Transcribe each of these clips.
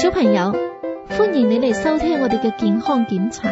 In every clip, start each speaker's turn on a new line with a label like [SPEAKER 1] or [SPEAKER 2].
[SPEAKER 1] 小朋友，歡迎你嚟收聽我哋嘅健康檢查。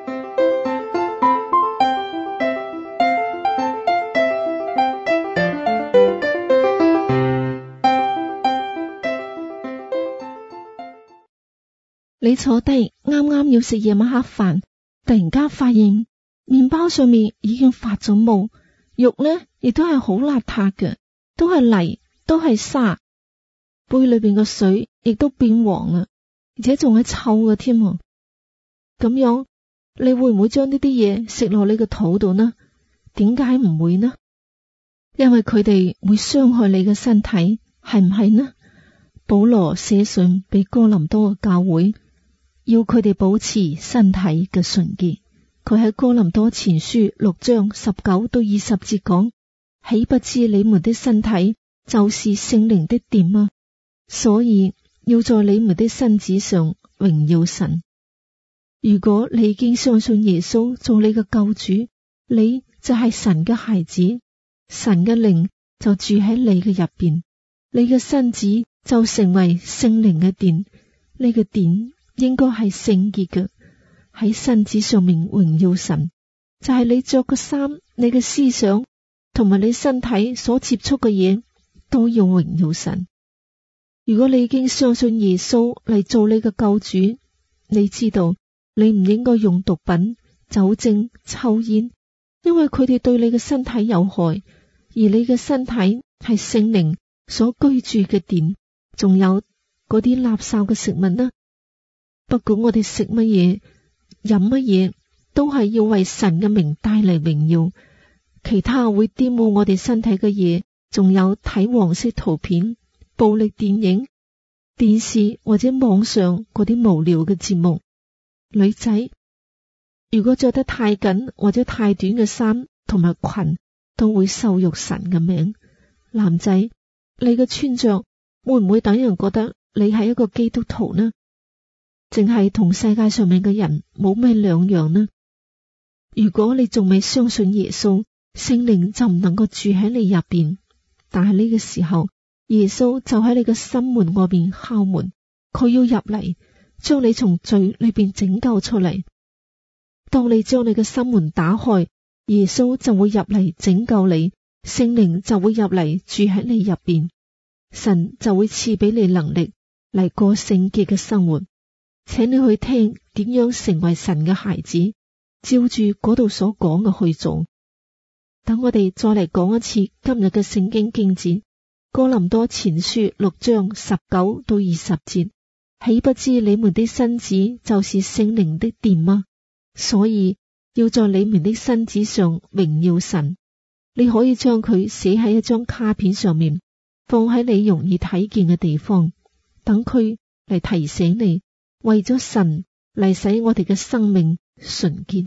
[SPEAKER 1] 你坐低啱啱要食夜晚黑飯，突然間發現麵包上面已經發咗毛，肉呢亦都係好邋遢嘅，都係泥，都係沙，杯裏邊嘅水亦都變黃啦，而且仲係臭嘅添。咁樣你會唔會將呢啲嘢食落你個肚度呢？點解唔會呢？因為佢哋會傷害你嘅身體，係唔係呢？保羅寫信俾哥林多嘅教會，要佢哋保持身體嘅純潔。佢喺哥林多前書6章19到20節講：豈不知你們的身體就是聖靈的殿嗎？所以要在你們的身子上榮耀神。如果你已經相信耶穌做你嘅救主，你就係神嘅孩子，神嘅靈就住喺你嘅入邊，你嘅身子就成為聖靈嘅殿。呢個殿應該係聖潔嘅，喺身子上面榮耀神，就係你着嘅衫、你嘅思想同埋你身體所接觸嘅嘢都要榮耀神。如果你已經相信耶穌嚟做你嘅救主，你知道你唔應該用毒品、酒精、抽煙，因為佢哋對你嘅身體有害，而你嘅身體係聖靈所居住嘅殿。仲有嗰啲垃圾嘅食物呢？不管我哋食乜嘢、飲乜嘢，都係要為神嘅名帶嚟榮耀。其他會玷污我哋身體嘅嘢，仲有睇黃色圖片、暴力電影、電視或者網上嗰啲無聊嘅節目。女仔如果着得太緊或者太短嘅衫同埋裙，都會羞辱神嘅名。男仔，你嘅穿着會唔會等人覺得你係一個基督徒呢？淨係同世界上面嘅人冇咩兩樣呢？如果你仲未相信耶穌，聖靈就唔能夠住喺你入邊。但係呢個時候，耶穌就喺你嘅心門外邊敲門，佢要入嚟，將你從罪裏邊拯救出嚟。當你將你嘅心門打開，耶穌就會入嚟拯救你，聖靈就會入嚟住喺你入邊，神就會賜俾你能力嚟過聖潔嘅生活。請你去聽點樣成為神嘅孩子，照住嗰度所講嘅去做。等我哋再嚟講一次今日嘅聖經經節，哥林多前書6章19到20節。豈不知你們的身子就是聖靈的殿嗎？所以要在你們的身子上榮耀神。你可以將佢寫喺一張卡片上面，放喺你容易睇見嘅地方，等佢嚟提醒你，為咗神嚟使我哋嘅生命純潔。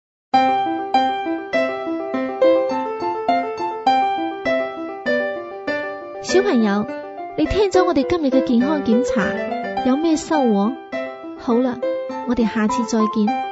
[SPEAKER 1] 小朋友，你聽咗我哋今日嘅健康檢查，有咩收穫？好啦，我哋下次再見。